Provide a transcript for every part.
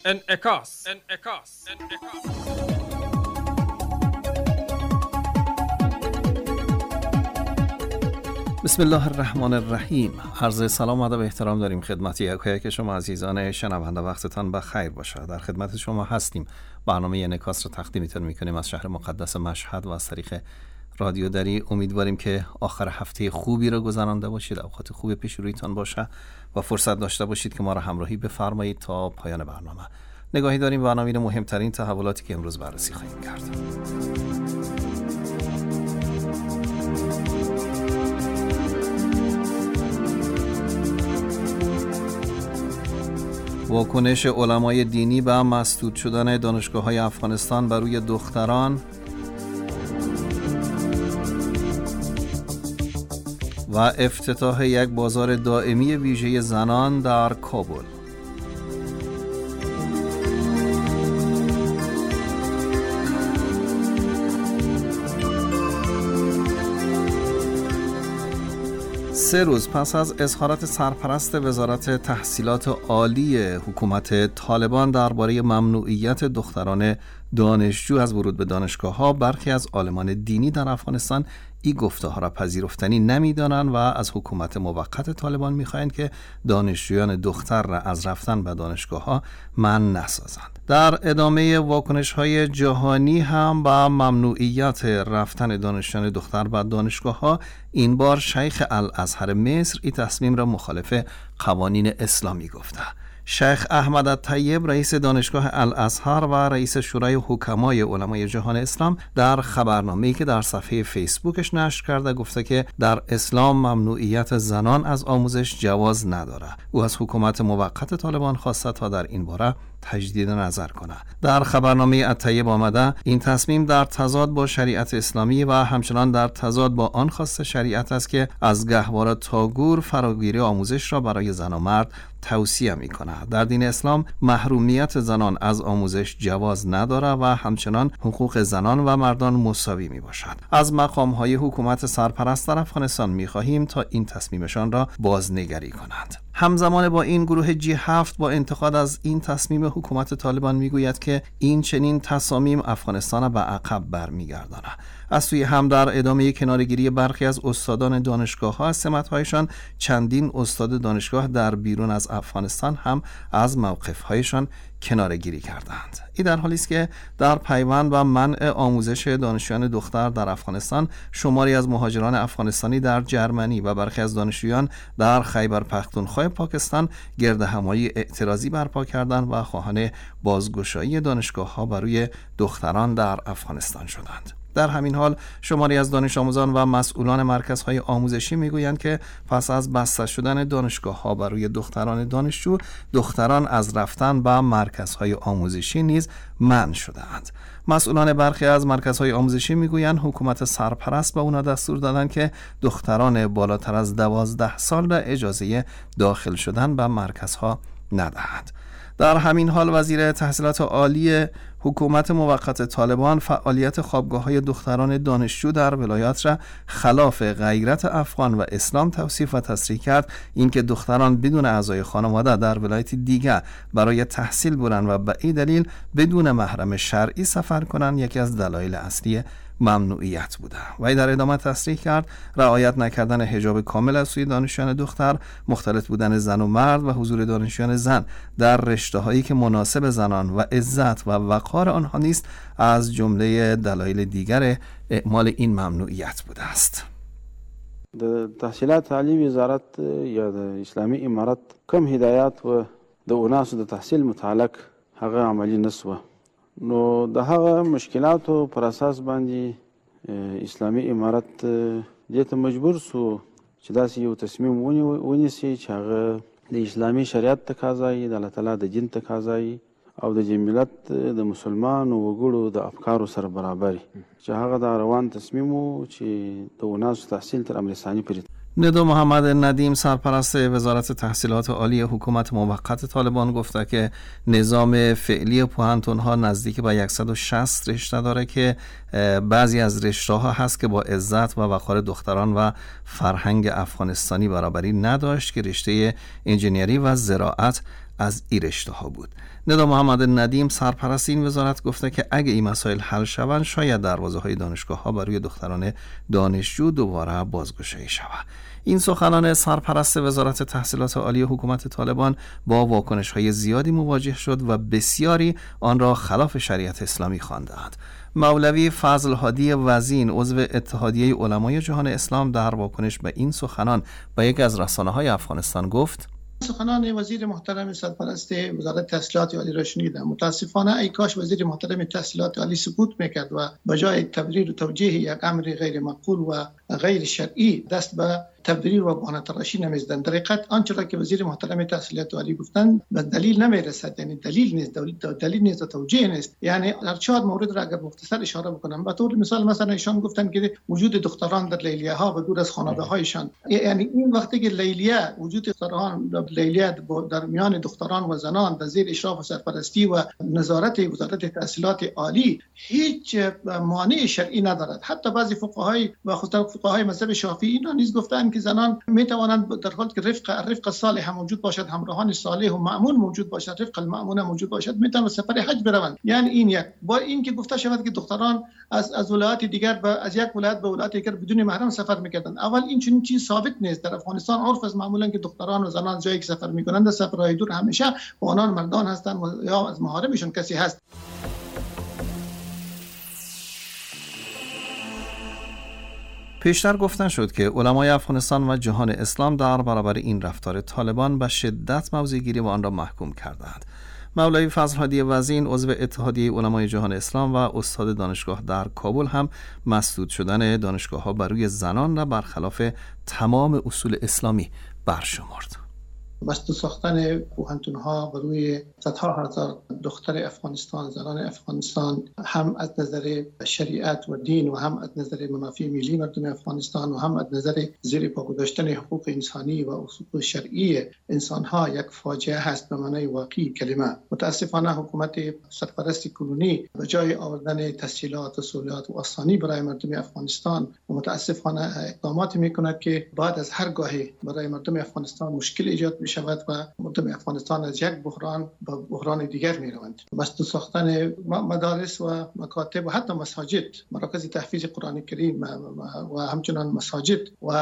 انعکاس. بسم الله الرحمن الرحیم. عرض سلام و ادب و احترام داریم خدمت یکایک شما عزیزان شنونده. وقتتان بخیر باشه. در خدمت شما هستیم. برنامه انعکاس رو تقدیمتون میکنیم از شهر مقدس مشهد و از طریق رادیو دری. امیدواریم که آخر هفته خوبی رو گذرانده باشید، اوقات خوب پیش رویتان باشه و فرصت داشته باشید که ما را همراهی بفرمایید تا پایان برنامه. نگاهی داریم به عناوین مهمترین تحولاتی که امروز بررسی خواهیم کرد. واکنش علمای دینی به مسدود شدن دانشگاه‌های افغانستان بر روی دختران و افتتاح یک بازار دائمی ویژه زنان در کابل. سه روز پس از اظهارات سرپرست وزارت تحصیلات عالی حکومت طالبان درباره ممنوعیت دختران دانشجو از ورود به دانشگاه‌ها، برخی از عالمان دینی در افغانستان این گفته‌ها را پذیرفتنی نمی‌دانند و از حکومت موقت طالبان می‌خواهند که دانشجویان دختر را از رفتن به دانشگاه‌ها منع نسازند. در ادامه واکنش‌های جهانی هم با ممنوعیت رفتن دانشجویان دختر به دانشگاه‌ها، این بار شیخ الازهر مصر این تصمیم را مخالف قوانین اسلامی گفته. شیخ احمد الطیب رئیس دانشگاه الازهر و رئیس شورای حکمای علمای جهان اسلام در خبرنامه‌ای که در صفحه فیسبوکش نشر کرده گفته که در اسلام ممنوعیت زنان از آموزش جواز نداره. او از حکومت موقت طالبان خواسته تا در این باره تجدید نظر کنه. در خبرنامه الطیب آمده این تصمیم در تضاد با شریعت اسلامی و همچنان در تضاد با آن خواست شریعت است که از گهواره تا گور فراگیری آموزش را برای زن و مرد توصیه میکنه. در دین اسلام محرومیت زنان از آموزش جواز نداره و همچنان حقوق زنان و مردان مساوی می باشد. از مقام‌های حکومت سرپرست در افغانستان می‌خواهیم تا این تصمیمشان را بازنگری کنند. همزمان با این گروه G7 با انتقاد از این تصمیم حکومت طالبان میگوید که این چنین تصامیم افغانستان را به عقب برمیگرداند. از سوی هم در ادامه کنارگیری برخی از استادان دانشگاه‌ها از سمت‌هایشان، چندین استاد دانشگاه در بیرون از افغانستان هم از موقف‌هایشان کنارگیری کردند. این در حالی است که در پیوند و منع آموزش دانشجویان دختر در افغانستان، شماری از مهاجران افغانستانی در جرمنی و برخی از دانشجویان در خیبر پختونخوا پاکستان گردهمایی اعتراضی برپا کردند و خواهان بازگشایی دانشگاه‌ها بر روی دختران در افغانستان شدند. در همین حال شماری از دانش آموزان و مسئولان مرکزهای آموزشی میگویند که پس از بسته شدن دانشگاه‌ها بر روی دختران دانشجو، دختران از رفتن به مرکزهای آموزشی نیز منع شده‌اند. مسئولان برخی از مرکزهای آموزشی میگویند حکومت سرپرست به اونا دستور دادند که دختران بالاتر از 12 سال را اجازه داخل شدن به مرکزها ندهند. در همین حال وزیر تحصیلات عالی حکومت موقت طالبان فعالیت خوابگاه‌های دختران دانشجو در ولایات را خلاف غیرت افغان و اسلام توصیف و تصریح کرد. اینکه دختران بدون اعضای خانواده در ولایت دیگر برای تحصیل برند و به این دلیل بدون محرم شرعی سفر کنند یکی از دلایل اصلی ممنوعیت بوده. و در ادامه تصریح کرد رعایت نکردن حجاب کامل از سوی دانشجویان دختر، مختلط بودن زن و مرد و حضور دانشجویان زن در رشته‌هایی که مناسب زنان و عزت و وقار آنها نیست از جمله دلایل دیگر اعمال این ممنوعیت بوده است. د تحصیلات عالی وزارت یا د اسلامی امارت کم هدایات و د اوناسو د تحصیل متعلق هغه عملی نسوه. نو د هغه مشکلاتو پر اساس باندې اسلامی امارت دې ته مجبور سو چې داسې یو تصمیم ونیسي چې هغه د اسلامی شریعت تقاضا د الله تعالی د دین تقاضا او د جمعیت د مسلمانو وګړو د افکارو سره برابري، چې هغه د روان تصمیم و چې د اوناسو تحصیل تر امر ثانی پورې. ندا محمد ندیم سرپرست وزارت تحصیلات عالی حکومت موقت طالبان گفته که نظام فعلی پوهنتون‌ها نزدیک به 160 رشته داره که بعضی از رشته‌ها هست که با عزت و وقار دختران و فرهنگ افغانستانی برابری نداشت که رشته انجینری و زراعت از این رشته ها بود. ندا محمد ندیم سرپرست این وزارت گفته که اگه این مسائل حل شوند شاید دروازه های دانشگاه ها برای دختران دانشجو دوباره بازگشایی شود. این سخنان سرپرست وزارت تحصیلات عالی حکومت طالبان با واکنش های زیادی مواجه شد و بسیاری آن را خلاف شریعت اسلامی خواندند. مولوی فضل هادی وزین عضو اتحادیه علمای جهان اسلام در واکنش به این سخنان با یک از رسانه‌های افغانستان گفت: سخنان وزیر محترم سرپرست وزارت تحصیلات عالی را شنیدم. متاسفانه ای کاش وزیر محترم تحصیلات عالی سکوت میکرد و بجای تبریر و توجیه یک امر غیر معقول و غیر شرعی دست به تبریر و بهانه تراشی نمیزدند. در حقیقت آنچه را که وزیر محترم تحصیلات عالی گفتند به دلیل نمیرسد، یعنی دلیل نیست و توجیه نیست. یعنی در 4 مورد را اگر مختصر اشاره بکنم، به طور مثال مثلا ایشان گفتند که وجود دختران در لیلیه ها و دور از خانواده هایشان، یعنی این وقتی که لیلیه وجود دختران در لیلیه در میان دختران و زنان در زیر اشراف و سرپرستی و نظارت وزارت تحصیلات عالی هیچ مانع شرعی ندارد. حتی بعضی فقهای و خصوصا فقهای مذهب شافعی اینا نیز گفتند که زنان می توانند در حالی که رفق صالح موجود باشد، همراهان صالح و مأمون موجود باشد، رفق المأمون موجود باشد، می توانند سفر حج بروند. یعنی این یک با این که گفته شود که دختران از ولایت دیگر از یک ولایت به ولایت دیگر بدون محرم سفر می‌کردند. اول این چنین چیز ثابت نیست. در افغانستان عرف از معمولا که دختران و زنان جایی که سفر می‌کنند سفرهای دور همیشه با آنان مردان هستند یا از محارمشون کسی هست. پیشتر گفتن شد که علمای افغانستان و جهان اسلام در برابر این رفتار طالبان به شدت موضع گیری و آن را محکوم کردند. مولوی فضل هادی وزین عضو اتحادیه علمای جهان اسلام و استاد دانشگاه در کابل هم مسدود شدن دانشگاه‌ها بر روی زنان را برخلاف تمام اصول اسلامی برشمرد. مسدود ساختن پوهنتون‌ها و روی صدها هزار دختر افغانستان، زنان افغانستان، هم از نظر شریعت و دین و هم از نظر منافع ملی مردم افغانستان و هم از نظر زیر پا گذاشتن حقوق انسانی و اصول شرعی انسان‌ها یک فاجعه هست به معنای واقعی کلمه. متاسفانه حکومت سرپرست کنونی به جای آوردن تسهیلات و سهولات و آسانی برای مردم افغانستان متاسفانه اقدامات می‌کند که بعد از هر گاهی برای مردم افغانستان مشکل ایجاد شود و مردم افغانستان از یک بحران به بحران دیگر می روند. مسدود ساختن مدارس و مکاتب و حتی مساجد، مراکز تحفیظ قرآن کریم و همچنان مساجد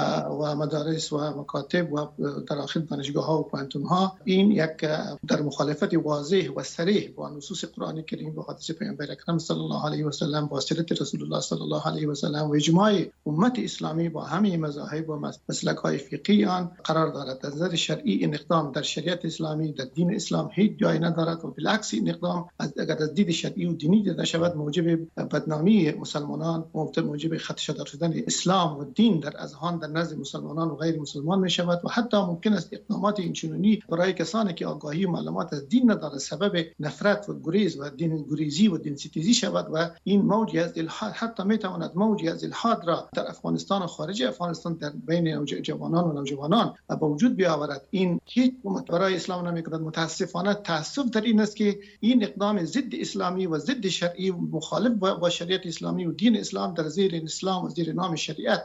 و مدارس و مکاتب و در آخر دانشگاه ها و پوهنتون ها، این یک در مخالفت واضح و صریح با نصوص قرآن کریم و حدیث پیامبر اکرم صلی الله علیه و سلم با سیرت رسول الله صلی الله علیه و سلم و اجماع امت اسلامی با همه مذاهب و مسلک های فقهی آن قرار دارد. از نظر شرعی این اقدام در شریعت اسلامی در دین اسلام هیچ جای ندارد و بالعکس این اقدام اگر از دید شرعی و دینی دیده شود موجب بدنامی مسلمانان، موجب خدشه شدن اسلام و دین در اذهان در نزد مسلمانان و غیر مسلمان می شود و حتی ممکن است اقدامات اینچنینی برای کسانی که آگاهی و معلومات از دین ندارند سبب نفرت و گریز و دین گریزی و دین ستیزی شود و این موجی از الحاد حتی می تواند موجی از الحاد را در افغانستان و خارج افغانستان در بین جوانان و نوجوانان به وجود بیاورد. این هیچ برای اسلام نمی‌کند. متاسفانه تأسف در این است که این اقدام ضد اسلامی و ضد شرعی و مخالف با شریعت اسلامی و دین اسلام در زیر اسلام و زیر نام شریعت.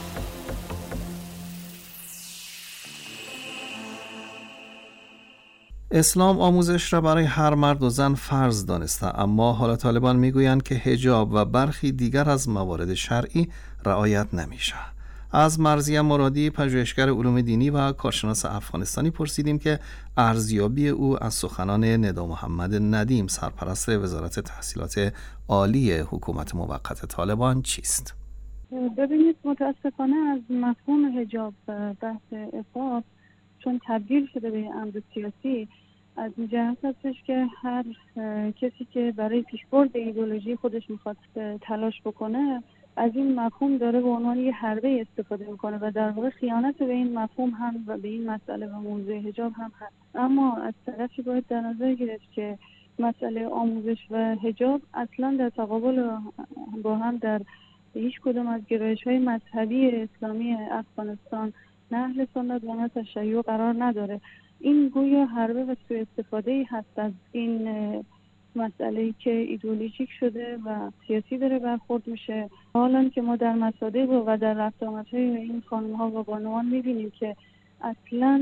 اسلام آموزش را برای هر مرد و زن فرض دانسته، اما حالا طالبان میگویند که حجاب و برخی دیگر از موارد شرعی رعایت نمیشه. از مرضیه مرادی پژوهشگر علوم دینی و کارشناس افغانستانی پرسیدیم که ارزیابی او از سخنان ندا محمد ندیم سرپرست وزارت تحصیلات عالی حکومت موقت طالبان چیست؟ ببینید متاسفانه از مفهوم حجاب بحث عفاف چون تبدیل شده به امر سیاسی، از این جهت هستش که هر کسی که برای پیشبرد ایدئولوژی خودش میخواد تلاش بکنه از این مفهوم داره به عنوان یه حربه استفاده میکنه و در واقع خیانت به این مفهوم هم و به این مسئله و موضوع حجاب هم هست. اما از طرفی باید در نظر گرفت که مسئله آموزش و حجاب اصلا در تقابل با هم در هیچ کدوم از گرایش‌های مذهبی اسلامی افغانستان نه اهل سنت و نه تشیع قرار نداره. این گویا حربه و سوء استفاده‌ای هست از این مسئله‌ای که ایدئولوژیک شده و سیاسی داره برخورد میشه. حالا که ما در مصادیق و در رفتارهای این خانم‌ها و بانوان می‌بینیم که اصلاً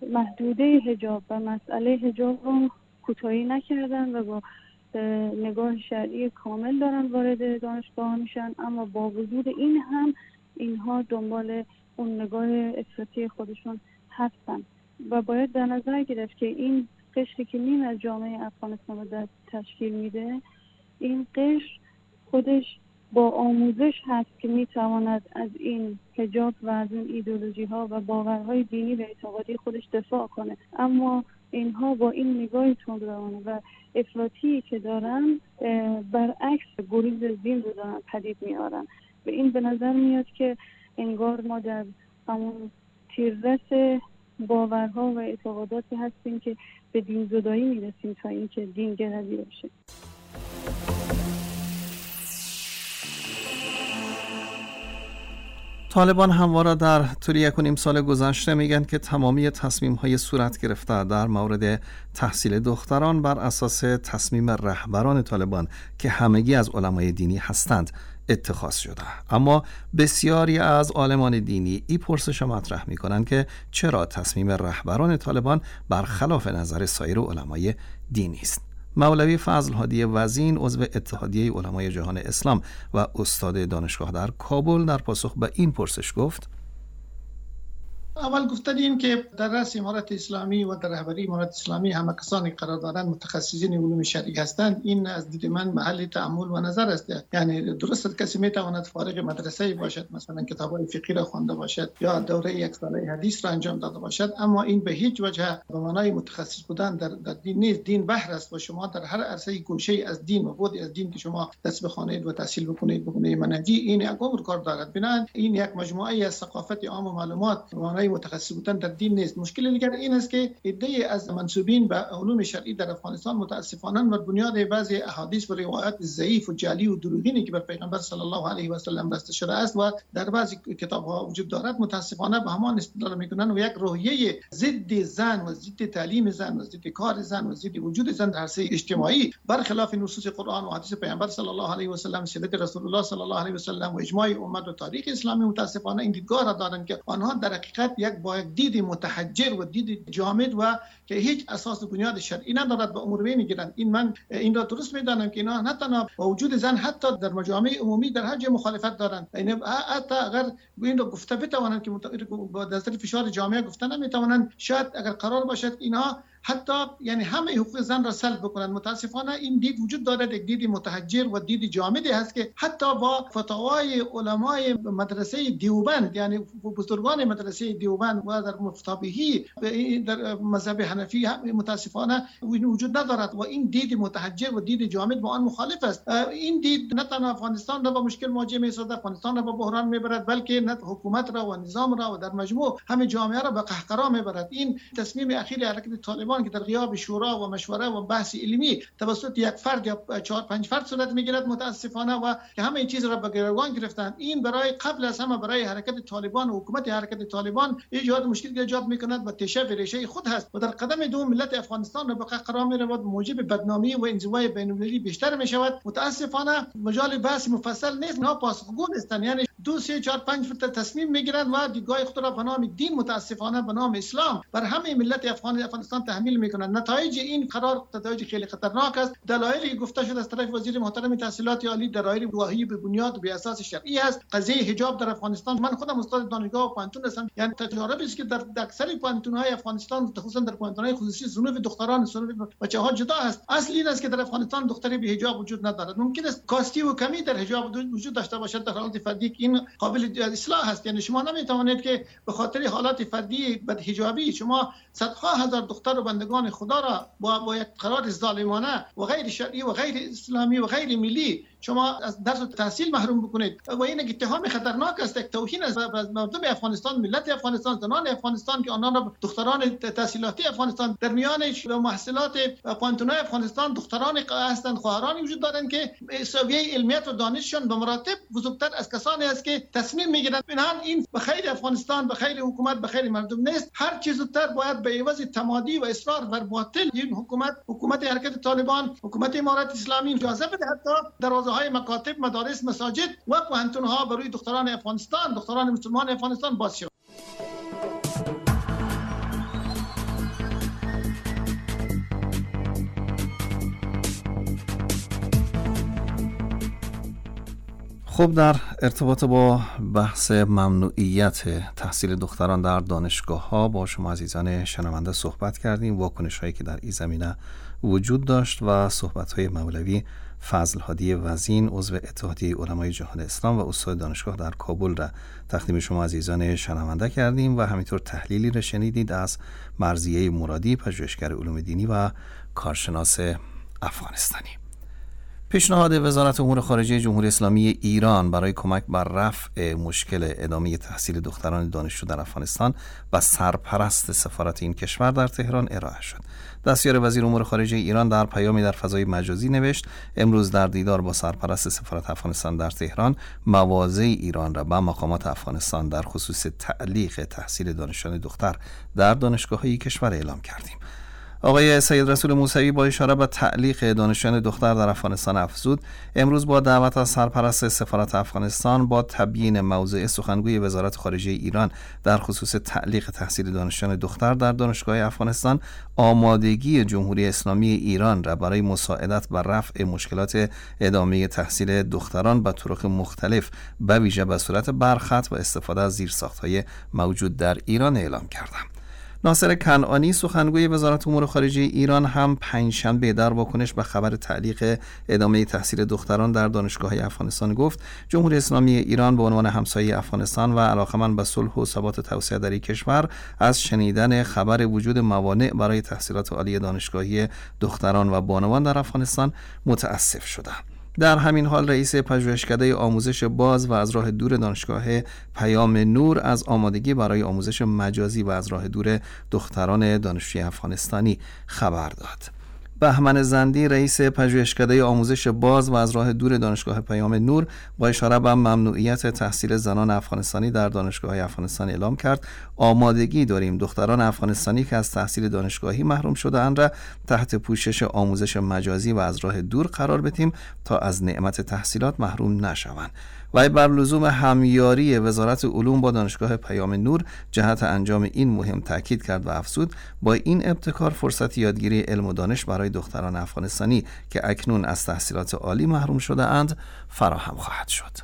محدوده حجاب و مسئله حجاب رو کوتاهی نکردن و با نگاه شرعی کامل دارن وارد دانشگاه میشن، اما با وجود این هم اینها دنبال اون نگاه افراطی خودشون هستن و باید در نظر گرفت که این قشری که نیم از جامعه افغانستان رو تشکیل میده، این قشر خودش با آموزش هست که میتواند از این حجاب و از این ایدئولوژی ها و باورهای دینی و اعتقادی خودش دفاع کنه، اما اینها با این نگاه تندروانه و افراطی که دارن برعکس گریز دین رو دارن پدید میارن و این به نظر میاد که انگار ما در همون تیررس باورها و اعتقاداتی هستیم که به دین زدایی میرسیم تا اینکه دین گروی بشه. طالبان همواره در طول 1.5 سال گذشته میگن که تمامی تصمیم‌های صورت گرفته در مورد تحصیل دختران بر اساس تصمیم رهبران طالبان که همگی از علمای دینی هستند اتخاذ شده. اما بسیاری از عالمان دینی این پرسش مطرح میکنن که چرا تصمیم رهبران طالبان برخلاف نظر سایر علمای دینی است. مولوی فضل هادی وزین، عضو اتحادیه علمای جهان اسلام و استاد دانشگاه در کابل، در پاسخ به این پرسش گفت: اول گفتن این که در رأس امارت اسلامی و در رهبری امارت اسلامی همه کسانی قرار دارند متخصصین علوم شرعی هستند، این از دید من محل تأمل و نظر است. یعنی درست است کسی میتواند فارغ مدرسه باشد، مثلا کتاب‌های فقهی را خوانده باشد یا دوره یک ساله حدیث را انجام داده باشد، اما این به هیچ وجه به معنای متخصص بودن در دین نیست. دین بحر است و شما در هر عرصه گوشه از دین و بعدی از دین که شما دست بخوانید و تحصیل بکنید بگونه منهجی، این یک عمر کار دارد. بنابراین این یک مجموعه از ثقافت عام و معلومات متخصص بودن در دین نیست. مشکل دیگر این است که عده‌ای از منسوبین به علوم شرعی در افغانستان متاسفانه بر بنیاد بعضی احادیث و روایات ضعیف و جعلی و دروغینی که بر پیغمبر صلی الله علیه و سلم بسته شده است و در بعضی کتاب‌ها وجود دارد، متاسفانه به همان استدلال می‌کنند و یک روحیه ضد زن و ضد تعلیم زن و ضد کار زن و ضد وجود زن در عرصه اجتماعی برخلاف نصوص قرآن و حدیث پیغمبر صلی الله علیه و سلم، سنت رسول الله صلی الله علیه و سلم و اجماع امت و تاریخ اسلامی، متاسفانه این دیدگاه را دارند که آنها در حقیقت با دید متحجر و دید جامد و که هیچ اساس و بنیاد شرعی ندارد به امور میگیرند. این را درست میدانم که اینا نه تنها با وجود زن، حتی در مجامع عمومی در هر جای مخالفت دارند. یعنی حتی اگر این را گفته بتوانند که با نظر فشار جامعه گفته نمیتوانند، شاید اگر قرار باشد اینها حتی یعنی همه حقوق زن را سلب بکنند. متاسفانه این دید وجود دارد، یک دید متحجر و دید جامدی هست که حتی با فتاوای علمای مدرسه دیوبند، یعنی بزرگان مدرسه دیوبند و در مفتابهی در مذهب حنفی متاسفانه وجود ندارد و این دید متحجر و دید جامد با آن مخالف است. این دید نه تنها افغانستان را با مشکل مواجه می‌سازد، افغانستان را با بحران میبرد، بلکه نه حکومت را و نظام را و در مجموع همه جامعه را به قهقرا میبرد. این تصمیم اخیر حرکت طالبان که در غیاب شورا و مشوره و بحث علمی توسط یک فرد یا 4-5 فرد صورت میگیرد متاسفانه و که همه این چیز را به گروگان گرفتند، این برای قبل از همه برای حرکت طالبان و حکومت حرکت طالبان ایجاد مشکل ایجاد میکند و تشه و ریشه خود هست و در قدم دوم ملت افغانستان را به قهقرا می‌رود، موجب بدنامی و انزوای بین‌المللی بیشتر میشود. متاسفانه مجال بحث مفصل نیست، نه پاسخگو هستند، یعنی 2-3-4-5 فرد تصمیم میگیرند و دیدگاه خود را به نام دین متاسفانه به نام اسلام بر همه ملت افغانستان تحمیل میکنند. نتایج این قرار نتایج خیلی خطرناک است. دلایلی گفته شده از طرف وزیر محترم تحصیلات عالی دلایل گواهی به بنیاد و به اساس شرعی است. قضیه حجاب در افغانستان، من خودم استاد دانشگاه و پانتون هستم، یعنی تجاربی است که در اکثر پانتون‌های افغانستان خصوصا در پانتون‌های خصوصی صنوف دختران صنوف بچه‌ها جدا است. اصل این است که در افغانستان دختری به حجاب وجود ندارد. ممکن است کاستی و کمی در حجاب وجود داشته باشد در حالت فردی، این قابل اصلاح است. یعنی شما نمیتوانید که به خاطر حالات فردی بدحجابی شما صدها هزار دختر و بندگان خدا را با یک قرار ظالمانه و غیر شرعی و غیر اسلامی و غیر ملی شما از درس و تحصیل محروم بکنید و این اتهام خطرناک است، یک توهین است به مردم افغانستان، ملت افغانستان، زنان افغانستان که آنها را دختران تحصیلاتی افغانستان در میان محصولات پانتونای افغانستان دختران هستند، خواهرانی وجود دارند که سویه علمیت و دانششون به مراتب بزرگتر از کسانی است که تصمیم میگیرند. بنابراین این به خیر افغانستان، به خیر حکومت، به خیر مردم نیست. هر چیز زودتر باید به عوض تمادی و اصرار بر باطل این حکومت حرکت طالبان، حکومت امارت اسلامی اجازه بده حتی دروازه‌های مکاتب، مدارس، مساجد و پوهنتون‌ها برای دختران افغانستان، دختران مسلمان افغانستان باز شود. خب در ارتباط با بحث ممنوعیت تحصیل دختران در دانشگاه‌ها با شما عزیزان شنونده صحبت کردیم، واکنش‌هایی که در این زمینه وجود داشت و صحبت‌های مولوی فضل هادی وزین عضو اتحادیه علمای جهان اسلام و استاد دانشگاه در کابل را تقدیم شما عزیزان شنونده کردیم و همینطور تحلیلی را شنیدید از مرضیه مرادی، پژوهشگر علوم دینی و کارشناس افغانستانی. پیشنهاد وزارت امور خارجه جمهوری اسلامی ایران برای کمک بر رفع مشکل ادامه تحصیل دختران دانشجو در افغانستان و سرپرست سفارت این کشور در تهران ارائه شد. دستیار وزیر امور خارجه ایران در پیامی در فضای مجازی نوشت امروز در دیدار با سرپرست سفارت افغانستان در تهران مواضع ایران را به مقامات افغانستان در خصوص تعلیق تحصیل دانشجویان دختر در دانشگاه‌های کشور اعلام کردیم. آقای سید رسول موسوی با اشاره به تعلیق دانشجویان دختر در افغانستان افزود امروز با دعوت از سرپرست سفارت افغانستان با تبیین موضع سخنگوی وزارت خارجه ایران در خصوص تعلیق تحصیل دانشجویان دختر در دانشگاه افغانستان آمادگی جمهوری اسلامی ایران را برای مساعدت بر رفع مشکلات ادامه تحصیل دختران به طرق مختلف به ویژه به صورت برخط و استفاده از زیرساخت‌های موجود در ایران اعلام کردم. ناصر کنعانی سخنگوی وزارت امور خارجه ایران هم پنجشنبه در واکنش به خبر تعلیق ادامه تحصیل دختران در دانشگاه‌های افغانستان گفت جمهوری اسلامی ایران به عنوان همسایه افغانستان و علاقمند به صلح و ثبات توسعه در این کشور از شنیدن خبر وجود موانع برای تحصیلات عالی دانشگاهی دختران و بانوان در افغانستان متأسف شدند. در همین حال رئیس پژوهشکده آموزش باز و از راه دور دانشگاه پیام نور از آمادگی برای آموزش مجازی و از راه دور دختران دانشجوی افغانستانی خبر داد. بهمن زندی رئیس پژوهشکده آموزش باز و از راه دور دانشگاه پیام نور با اشاره به ممنوعیت تحصیل زنان افغانستانی در دانشگاه‌های افغانستان اعلام کرد آمادگی داریم دختران افغانستانی که از تحصیل دانشگاهی محروم شده‌اند را تحت پوشش آموزش مجازی و از راه دور قرار بدیم تا از نعمت تحصیلات محروم نشوند. و بر لزوم همیاری وزارت علوم با دانشگاه پیام نور جهت انجام این مهم تاکید کرد و افزود با این ابتکار فرصت یادگیری علم و دانش برای دختران افغانستانی که اکنون از تحصیلات عالی محروم شده اند فراهم خواهد شد.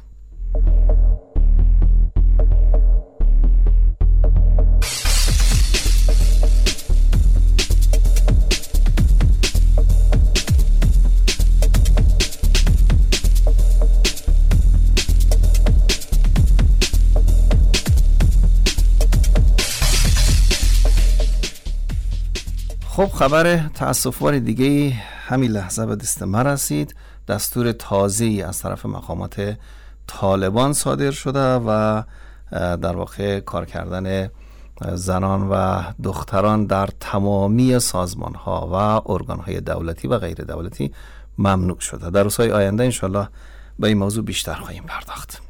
خب خبر تأسف‌بار دیگه همین لحظه به دست ما رسید. دستور تازه‌ای از طرف مقامات طالبان صادر شده و در واقع کار کردن زنان و دختران در تمامی سازمان‌ها و ارگان‌های دولتی و غیر دولتی ممنوع شده. در روزهای آینده انشالله به این موضوع بیشتر خواهیم پرداخت.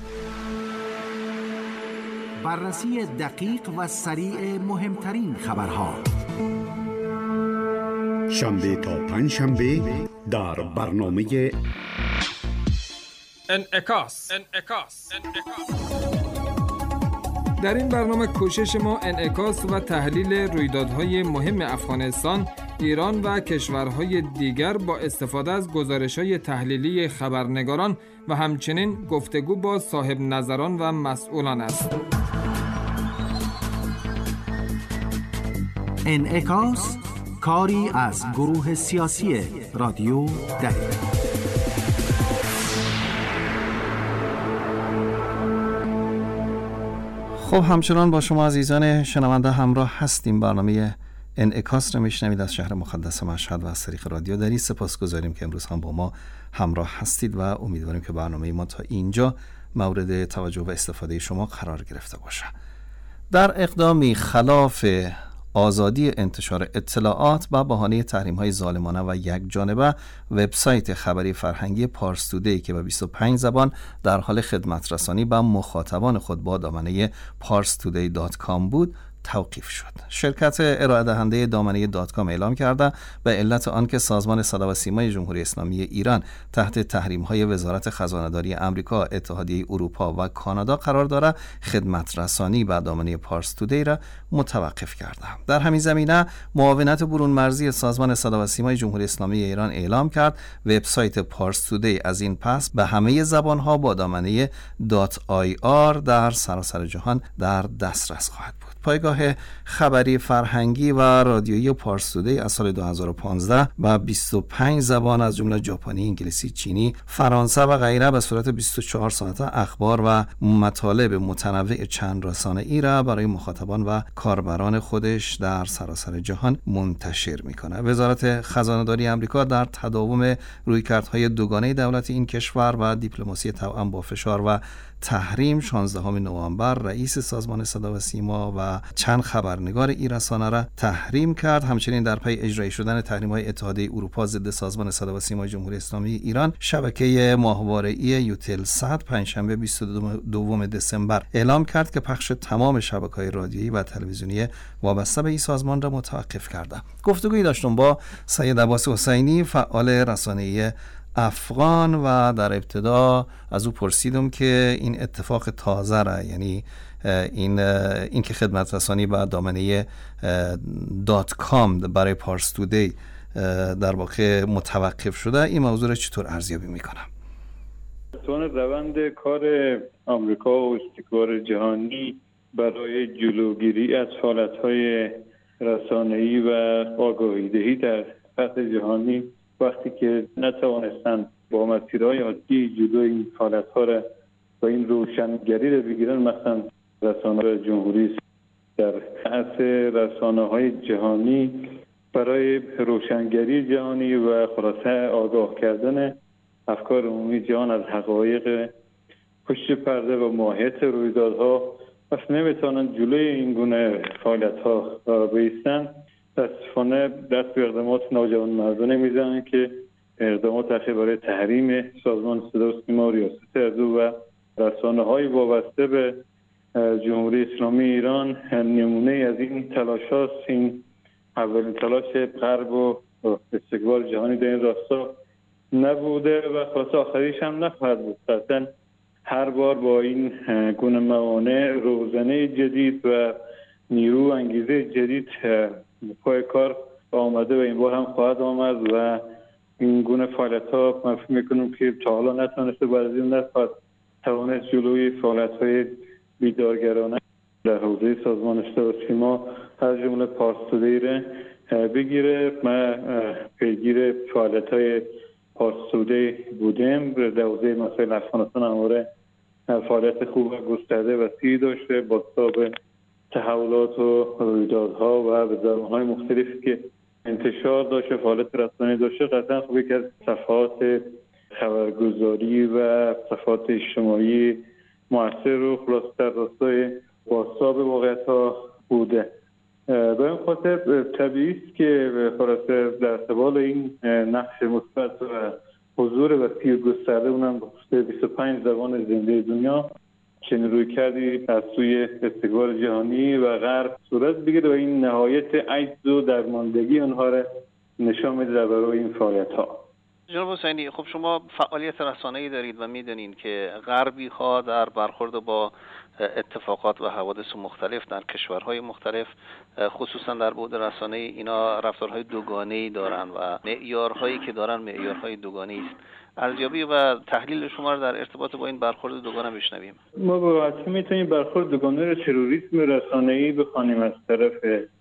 بررسی دقیق و سریع مهمترین خبرها شنبه تا پنجشنبه در برنامه انعکاس. در این برنامه کوشش ما انعکاس و تحلیل رویدادهای مهم افغانستان، ایران و کشورهای دیگر با استفاده از گزارش‌های تحلیلی خبرنگاران و همچنین گفتگو با صاحب نظران و مسئولان است. انعکاس کاری از گروه سیاسی رادیو دری. خب همچنان با شما عزیزان شنونده همراه هستیم. برنامه انعکاس رو میشنوید از شهر مقدس مشهد و از طریق رادیو دری. سپاسگزاریم که امروز هم با ما همراه هستید و امیدواریم که برنامه ما تا اینجا مورد توجه و استفاده شما قرار گرفته باشه. در اقدامی خلاف آزادی انتشار اطلاعات با بهانه تحریم‌های ظالمانه و یکجانبه، وبسایت خبری فرهنگی پارس تودی که به 25 زبان در حال خدمت رسانی به مخاطبان خود با دامنه parstoday.com بود توقیف شد. شرکت ارائه دهنده دامنه داتکام اعلام کرده به علت آنکه سازمان صدا و سیمای جمهوری اسلامی ایران تحت تحریم‌های وزارت خزانه‌داری آمریکا، اتحادیه اروپا و کانادا قرار دارد، خدمت رسانی به دامنه پارس تودی را متوقف کرده. در همین زمینه معاونت برون مرزی سازمان صدا و سیمای جمهوری اسلامی ایران اعلام کرد وبسایت پارس تودی از این پس به همه زبان‌ها با دامنه .ir در سراسر جهان در دسترس خواهد بود. پایگاه خبری فرهنگی و رادیویی پارس تودی از سال 2015 با 25 زبان از جمله ژاپنی، انگلیسی، چینی، فرانسه و غیره به صورت 24 ساعته اخبار و مطالب متنوع چند رسانه‌ای را برای مخاطبان و کاربران خودش در سراسر جهان منتشر می‌کند. وزارت خزانه‌داری آمریکا در تداوم رویکردهای دوگانه دولت این کشور و دیپلماسی توأم با فشار و تحریم 16 نوامبر رئیس سازمان صدا و سیما و چند خبرنگار این رسانه را تحریم کرد. همچنین در پی اجرایی شدن تحریم‌های اتحادیه اروپا ضد سازمان صدا و سیمای جمهوری اسلامی ایران، شبکه ماهواره‌ای یوتلسات پنجشنبه 22 دسامبر اعلام کرد که پخش تمام شبکه‌های رادیویی و تلویزیونی وابسته به این سازمان را متوقف کرده. گفتگویی داشتم با سید عباس حسینی، فعال رسانه‌ای افغان، و در ابتدا از او پرسیدم که این اتفاق تازه را، یعنی این که خدمت رسانی با دامنه .com برای پارس تودی در واقع متوقف شده، این موضوع را چطور ارزیابی میکنم؟ روند کار آمریکا و استکبار جهانی برای جلوگیری از حالتهای رسانه‌ای و آگاهی دهی در سطح جهانی، وقتی که نتوانستند با مسیرهای عادی جلوی این حالتها را و این روشنگری را بگیرن، مثلا رسانه‌های جمهوری در اصل رسانه‌های جهانی برای روشنگری جهانی و خلاصه آگاه کردن افکار عمومی جهان از حقایق پشت پرده و ماهیت رویدادها، پس نمیتونن جلوی این گونه فعالیت‌ها بایستن. متاسفانه دست به اقدامات ناجوانمردانه میزنن که اقدامات اخیر برای تحریم سازمان صدا و سیما، ریاست اردو و رسانه‌های وابسته به جمهوری اسلامی ایران نمونه از این تلاش هاست. این اولین تلاش غرب و استکبار جهانی در این راستا نبوده و خلاص آخریش هم نخواهد بود. قطعاً هر بار با این گونه موانع روزنه جدید و نیرو انگیزه جدید پای کار آمده و این بار هم خواهد آمد و این گونه فعالیت‌ها من فکر می‌کنم که تا حالا نتونسته بعد از این نخواهد توانست جلوی فعالیت‌های بیدارگرانه در حوزه سازمان صدا و سیما از جمله پارس تودی را بگیره. من پیگیر فعالیت‌های پارس تودی بودم در حوزه مسائل افغانستان، همواره فعالیت خوب و گسترده و وسیعی داشته با حساب تحولات و رویدادها و به زبان‌های مختلفی که انتشار داشته، فعالیت رسانه‌ای داشته. قطعا خب یکی از صفحات خبرگزاری و صفحات اجتماعی مؤثر و خلاص در راستای بازتاب واقعیت‌ها بوده. به این خاطر طبیعی است که خلاص در قبال این نقش مثبت و حضور وسیع گسترده اونم به 25 زبان زنده دنیا چنین روی کردی از سوی استکبار جهانی و غرب صورت بگیره و این نهایت عجز و درماندگی آنها را نشان میده در برای این فعالیت‌ها. جناب حسینی، خب شما فعالیت رسانه‌ای دارید و میدونین که غربی‌ها در برخورد با اتفاقات و حوادث مختلف در کشورهای مختلف، خصوصا در بعد رسانه‌ای، اینا رفتارهای دوگانه‌ای دارن و معیارهایی که دارن معیارهای دوگانه‌ای است. ارزیابی و تحلیل شما رو در ارتباط با این برخورد دوگانه بشنویم. ما با واسه میتونیم برخورد دوگانه رو تروریسم رسانه‌ای بخوانیم از طرف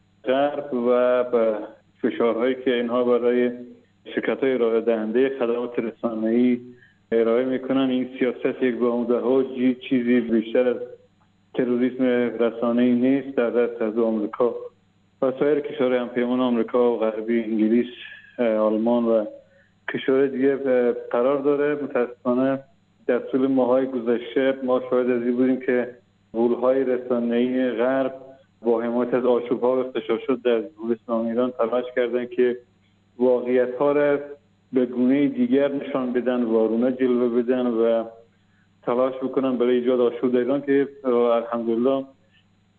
غرب و فشارهایی که اینها برای شرکت‌های ارائه دهنده خدمات رسانه‌ای ارائه میکنن. این سیاست یک بامدادها چیزی بیشتر از تروریسم رسانه‌ای نیست در دست از آمریکا و سایر کشورهای همپیمان آمریکا و غربی، انگلیس، آلمان و کشور دیگه قرار داره. متاسفانه در طول ماه‌های گذشته ما شاهد از این بودیم که غول‌های رسانه‌ای غرب با حمایت از آشوب‌ها و اغتشاشات در جمهوری اسلامی ایران تلاش کردن که واقعیت‌ها را به گونه دیگر نشان بدن، وارونه جلوه بدن و تلاش بکنن برای ایجاد آشوب در ایران که الحمدلله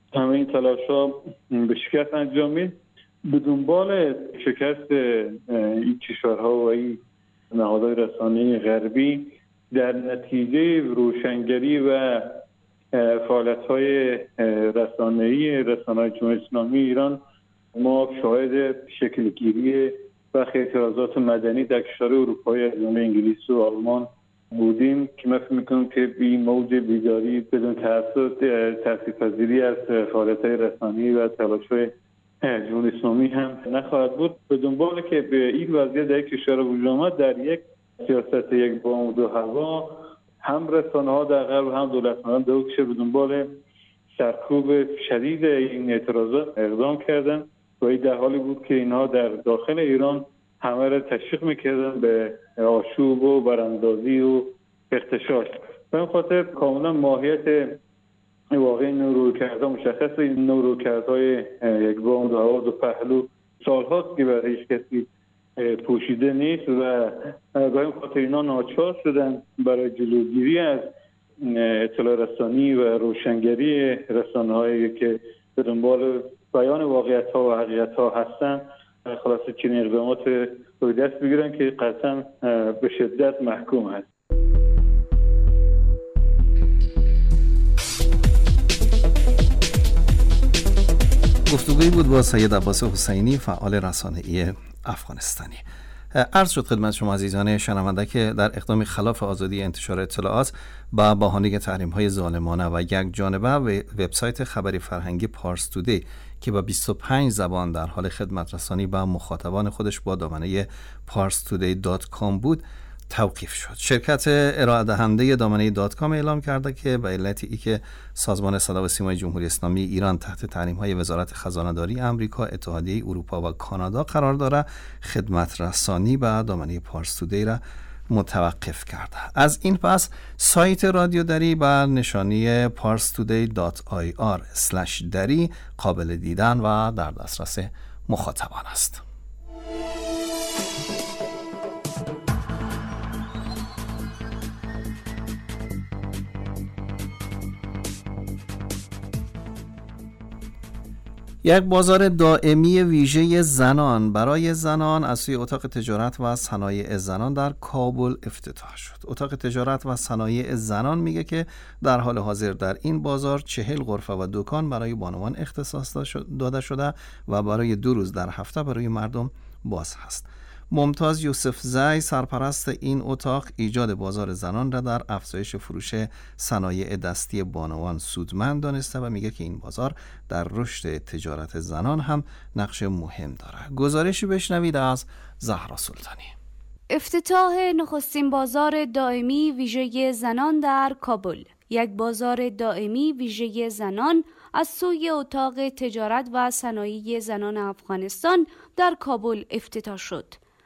همه این تلاش‌ها به شکست انجامید. به دنبال شکست این کشورها و این نهادهای رسانه‌ای غربی در نتیجه روشنگری و فعالیت‌های رسانه‌ای رسانه‌های جمهوری اسلامی ایران ما شاهد شکلگیری برخی اعتراضات مدنی در کشورهای اروپایی از جمله انگلیس و آلمان بودیم که من فکر می‌کنم که این موج بیداری بدون تاثیرپذیری از فعالیت‌های رسانه‌ای و تلاش‌های جمهوری اسلامی هم نخواهد بود. به دنبال که به این وضعیت در کشور وجود آمد، در یک سیاست یک بام و دو هوا، هم رسانه‌ها در غرب هم دولت‌مندان در کشور به دنبال سرکوب شدید این اعتراضات اقدام کردن و این در حالی بود که اینها در داخل ایران همه را تشویق می‌کردن به آشوب و براندازی و اغتشاش. به این خاطر کاملا ماهیت واقعی نوروکردها مشخص. این نوروکردهای یک بام دو هوا دو پهلو سال‌هاست که برای هیچ کسی پوشیده نیست و به این خاطر اینا ناچار شدن برای جلوگیری از اطلاع رسانی و روشنگری رسانه‌هایی که به دنبال بیان واقعیت‌ها و حقیقت‌ها هستن خلاصه چنین اقدامات رو دست بگیرن که قطعاً به شدت محکوم است. گفتگویی بود با سید عباس حسینی، فعال رسانه‌ای افغانستانی. عرض شد خدمت شما عزیزان شنونده که در اقدامی خلاف آزادی انتشار اطلاعات با بهانه تحریم‌های ظالمانه و یک جانبه وبسایت خبری فرهنگی پارس تودی که با 25 زبان در حال خدمت رسانی به مخاطبان خودش با دامنه parstoday.com بود توقیف شد. شرکت ارائه دهنده دامنه .com اعلام کرده که به علت که سازمان صدا و سیمای جمهوری اسلامی ایران تحت تحریم‌های وزارت خزانه‌داری آمریکا، اتحادیه اروپا و کانادا قرار داره، خدمت رسانی به دامنه پارس تودی را متوقف کرده. از این پس سایت رادیو دری با نشانی parstoday.ir/dari قابل دیدن و در دسترس مخاطبان است. یک بازار دائمی ویژه زنان برای زنان از سوی اتاق تجارت و صنایع زنان در کابل افتتاح شد. اتاق تجارت و صنایع زنان میگه که در حال حاضر در این بازار 40 غرفه و دکان برای بانوان اختصاص داده شده و برای 2 روز در هفته برای مردم باز هست. ممتاز یوسفزی سرپرست این اتاق ایجاد بازار زنان را در افزایش فروش صنایع دستی بانوان سودمند دانسته و میگه که این بازار در رشد تجارت زنان هم نقش مهم داره. گزارشی بشنوید از زهرا سلطانی. افتتاح نخستین بازار دائمی ویژه زنان در کابل. یک بازار دائمی ویژه زنان از سوی اتاق تجارت و صنایع زنان افغانستان در کابل افتتاح شد.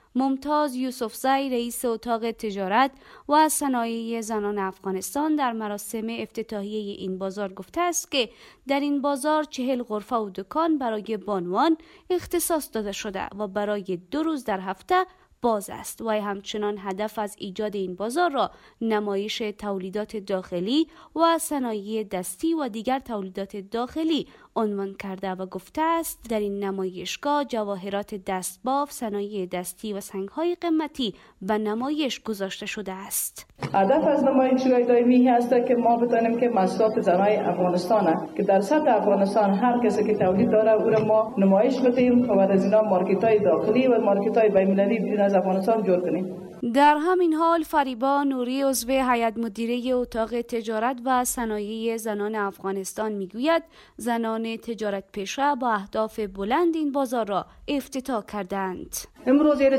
ممتاز یوسفزی رئیس اتاق تجارت و صنایع زنان افغانستان در مراسم افتتاحیه این بازار گفته است که در این بازار 40 غرفه و دکان برای بانوان اختصاص داده شده و برای 2 روز در هفته باز است و همچنان هدف از ایجاد این بازار را نمایش تولیدات داخلی و صنایع دستی و دیگر تولیدات داخلی عنوان کرده و گفته است در این نمایشگاه جواهرات دستباف، صنایع دستی و سنگ‌های قیمتی به نمایش گذاشته شده است. هدف از نمایشگاه دائمی است که ما بتانیم که محصولات زنای افغانستان که در سطح افغانستان هر کسی که تولید داره او را ما نمایش بدیم و از اینا مارکت‌های داخلی و مارکت‌های بین‌المللی بیرون از افغانستان جور کنیم. در همین حال فریبا نوری عضو هیئت مدیره اتاق تجارت و صنایع زنان افغانستان میگوید زنان تجارت پیشه با اهداف بلند این بازار را افتتاح کردند. امروز زیر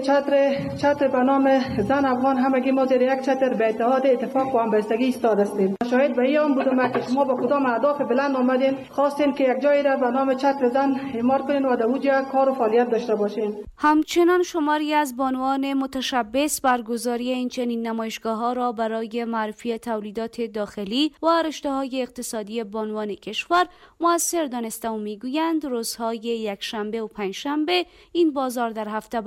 چتر به نام زن افغان همگی ما زیر یک چتر به اتحاد اتفاق و همبستگی ایستاده هستیم. شاهد به این بودم که شما با کدام اهداف بلند آمدین خواستین که یک جایی را به نام چتر زن اعمار کنین و در اونجا کار و فعالیت داشته باشین. همچنان شماری از بانوان متشبث برگزاری این چنین نمایشگاه‌ها را برای معرفی تولیدات داخلی و رشته‌های اقتصادی بانوان کشور مؤثر دانسته و میگویند روزهای یک شنبه و پنج شنبه این بازار در هفته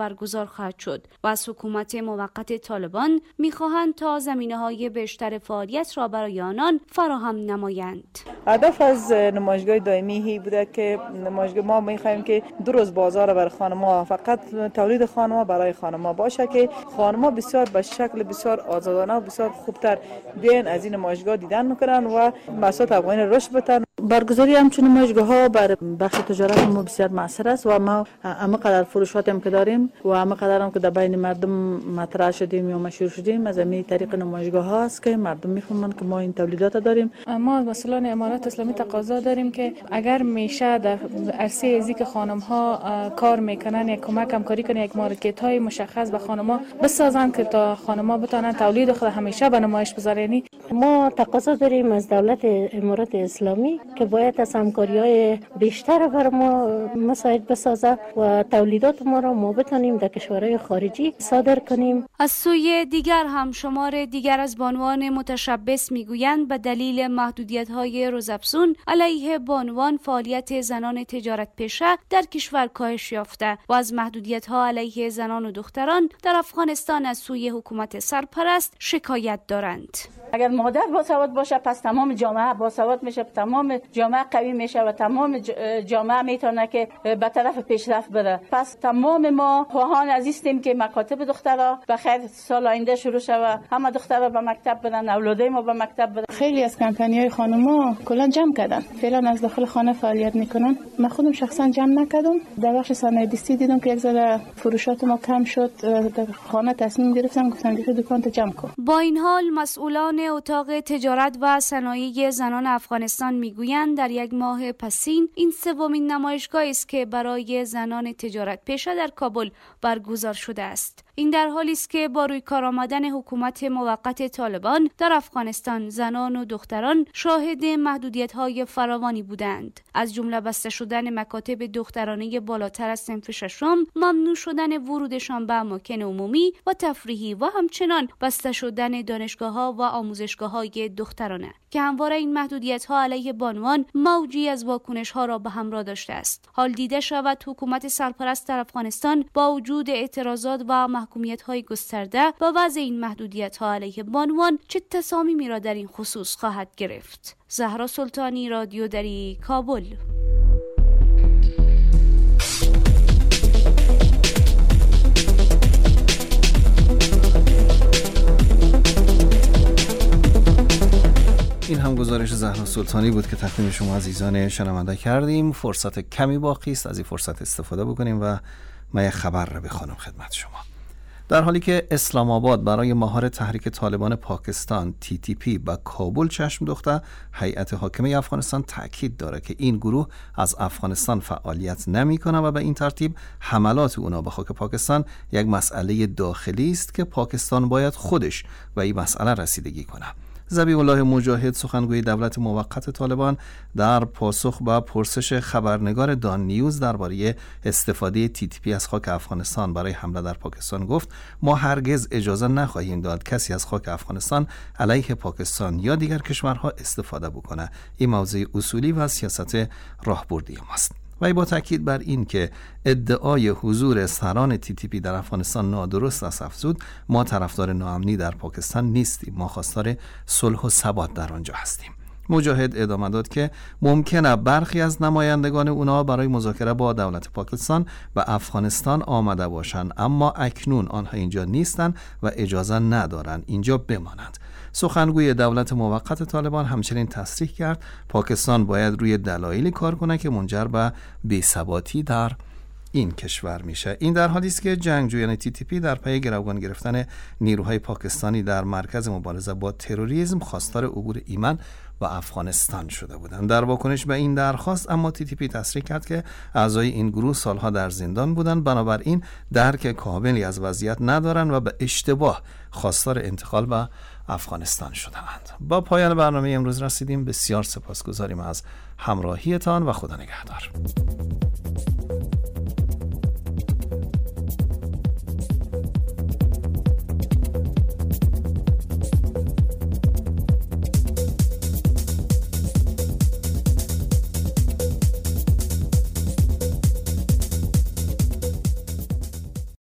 برگزار خواهد شد و از حکومت موقت طالبان می‌خواهند تا زمینه‌های بیشتر فعالیت را برای آنان فراهم نمایند. هدف از نمایشگاه دائمی بوده که نمایشگاه ما می‌خواهیم که 2 روز بازار برای خانم‌ها، فقط تولید خانم‌ها برای خانم‌ها باشه که خانم‌ها بسیار به شکل بسیار آزادانه و بسیار خوبتر بیان از این نمایشگاه دیدن می‌کنن و محصولات افغانی رشد بتن. برگزاری همچون نمایشگاه‌ها بر بخش تجارت ما بسیار مؤثر است و ما همه قدر فروشات هم که داریم و همه قدر هم که در بین مردم مطرح شدیم یا مشهور شدیم از همین طریق نمایشگاه‌ها است که مردم می‌فهمن که ما این تولیدات داریم. ما مسئولان امارات اسلامی تقاضا داریم که اگر میشه در عرصه ازی که خانم‌ها کار میکنن یک کمک همکاری کنن، یک مارکت‌های مشخص به خانم‌ها بسازن که تا خانم‌ها بتونن تولید خود همیشه به نمایش بذارن. ما تقاضا داریم از دولت امارات اسلامی که باید از همکاری‌های بیشتر بر ما مساعد بسازه و تولیدات ما را ما بتونیم در کشورهای خارجی صادر کنیم. از سوی دیگر هم شمار دیگر از بانوان متشبث میگویند به دلیل محدودیت‌های روزافزون علیه بانوان فعالیت زنان تجارت پیشه در کشور کاهش یافته و از محدودیت‌ها علیه زنان و دختران در افغانستان از سوی حکومت سرپرست شکایت دارند. اگر مادر باسواد باشه پس تمام جامعه باسواد میشه، تمام جامعه قوی میشه و تمام جامعه میتونه که به طرف پیشرفت بره. پس تمام ما خواهان عزیزیم که مکاتب دخترها به خیر سال آینده شروع شود، همه دخترها به مکتب برن، اولادای ما به مکتب برن. خیلی از کمپانی‌های خانم‌ها کلا جمع کردن، فعلا از داخل خانه فعالیت میکنن. من خودم شخصا جمع نکردم، در بخش صنایع دستی دیدم که یک ذره فروشات ما کم شد، در خانه تصمیم گرفتم گفتم که دکان تو جمع کن. با این حال مسئولان اتاق تجارت و صنایع زنان افغانستان میگویند در یک ماه پسین این سومین نمایشگاه است که برای زنان تجارت پیشه در کابل برگزار شده است. این در حالی است که با روی کار آمدن حکومت موقت طالبان در افغانستان زنان و دختران شاهد محدودیت‌های فراوانی بودند، از جمله بسته شدن مکاتب دخترانه بالاتر از صنف ششم، ممنوع شدن ورودشان به اماکن عمومی و تفریحی و همچنان بسته شدن دانشگاه‌ها و آموزشگاه‌های دخترانه که همواره این محدودیت‌ها علیه بانوان موجی از واکنش‌ها را به همراه داشته است. حال دیده شود حکومت سرپرست در افغانستان با وجود اعتراضات و محکومیت‌های گسترده با وضع این محدودیت‌ها علیه بانوان چه تصامیمی را در این خصوص خواهد گرفت. زهرا سلطانی، رادیو دری، کابل. این هم گزارش زهرا سلطانی بود که تقدیم شما عزیزان شنونده کردیم. فرصت کمی باقی است، از این فرصت استفاده بکنیم و من یک خبر را بخوانم خدمت شما. در حالی که اسلام آباد برای مهار تحریک طالبان پاکستان TTP به کابل چشم دوخته، هیئت حاکمه افغانستان تاکید داره که این گروه از افغانستان فعالیت نمی‌کنه و به این ترتیب حملات اونا به خاک پاکستان یک مسئله داخلی است که پاکستان باید خودش به این مسئله رسیدگی کنه. ذبیح الله مجاهد، سخنگوی دولت موقت طالبان، در پاسخ به پرسش خبرنگار دان نیوز درباره استفاده TTP از خاک افغانستان برای حمله در پاکستان گفت: ما هرگز اجازه نخواهیم داد کسی از خاک افغانستان علیه پاکستان یا دیگر کشورها استفاده بکنه. این موضوع اصولی و سیاست راهبردی ماست. و با تاکید بر این که ادعای حضور سران TTP در افغانستان نادرست است افزود: ما طرفدار ناامنی در پاکستان نیستیم، ما خواستار صلح و ثبات در آنجا هستیم. مجاهد ادامه داد که ممکنه برخی از نمایندگان اونا برای مذاکره با دولت پاکستان به افغانستان آمده باشند، اما اکنون آنها اینجا نیستند و اجازه ندارند اینجا بمانند. سخنگوی دولت موقت طالبان همچنین تصریح کرد پاکستان باید روی دلایلی کار کنه که منجر به بی‌ثباتی در این کشور میشه. این در حالی است که جنگجویان TTP در پی گروگان گرفتن نیروهای پاکستانی در مرکز مبارزه با تروریسم خواستار عبور ایمن و افغانستان شده بودند. در واکنش به این درخواست اما TTP تصریح کرد که اعضای این گروه سالها در زندان بودند، بنابراین درک کاملی از وضعیت ندارند و به اشتباه خواستار انتقال به افغانستان شدند. با پایان برنامه امروز رسیدیم. بسیار سپاسگزاریم از همراهیتان و خدا نگهدار.